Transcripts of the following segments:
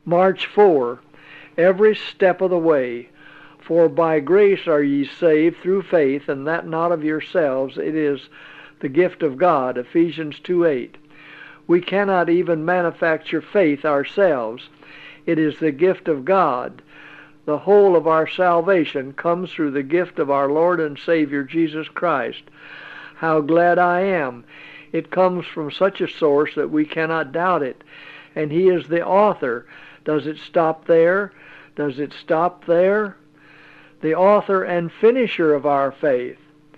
March 4. Every step of the way. For by grace are ye saved through faith, and that not of yourselves. It is the gift of God. Ephesians 2:8. We cannot even manufacture faith ourselves. It is the gift of God. The whole of our salvation comes through the gift of our Lord and Savior Jesus Christ. How glad I am. It comes from such a source that we cannot doubt it. And He is the author. Does it stop there? Does it stop there? The author and finisher of our faith.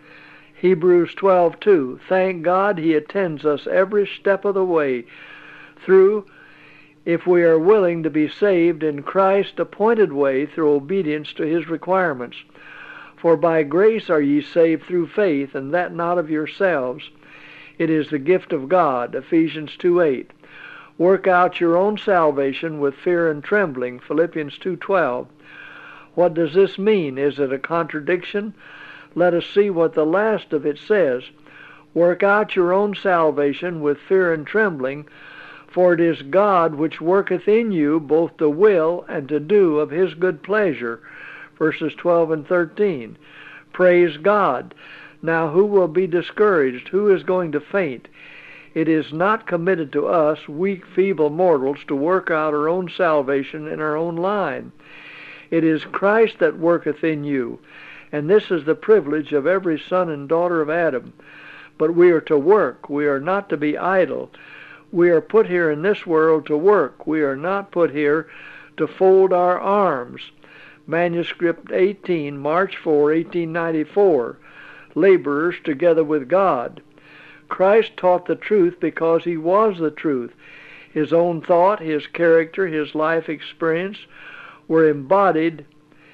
Hebrews 12:2. Thank God He attends us every step of the way through, if we are willing to be saved in Christ's appointed way through obedience to His requirements. For by grace are ye saved through faith, and that not of yourselves. It is the gift of God. Ephesians 2:8. Work out your own salvation with fear and trembling. Philippians 2:12. What does this mean? Is it a contradiction? Let us see what the last of it says. Work out your own salvation with fear and trembling, for it is God which worketh in you both to will and to do of His good pleasure. Verses 12 and 13. Praise God. Now who will be discouraged? Who is going to faint? It is not committed to us, weak, feeble mortals, to work out our own salvation in our own line. It is Christ that worketh in you, and this is the privilege of every son and daughter of Adam. But we are to work. We are not to be idle. We are put here in this world to work. We are not put here to fold our arms. Manuscript 18, March 4, 1894. Laborers together with God. Christ taught the truth because He was the truth. His own thought, His character, His life experience were embodied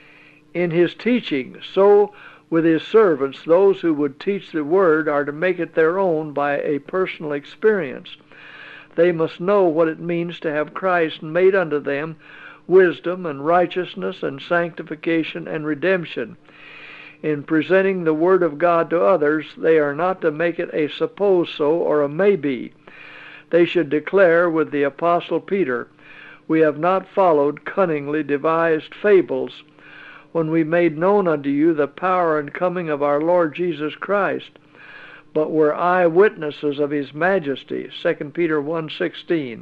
in His teaching. So with His servants, those who would teach the Word are to make it their own by a personal experience. They must know what it means to have Christ made unto them wisdom and righteousness and sanctification and redemption. In presenting the Word of God to others, they are not to make it a suppose so or a maybe. They should declare with the Apostle Peter, we have not followed cunningly devised fables, when we made known unto you the power and coming of our Lord Jesus Christ, but were eyewitnesses of His majesty. 2 Peter 1:16.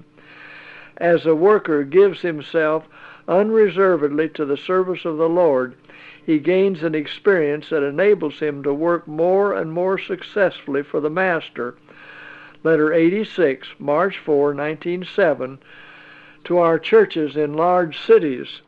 As a worker gives himself unreservedly to the service of the Lord, he gains an experience that enables him to work more and more successfully for the Master. Letter 86, March 4, 1907, to our churches in large cities.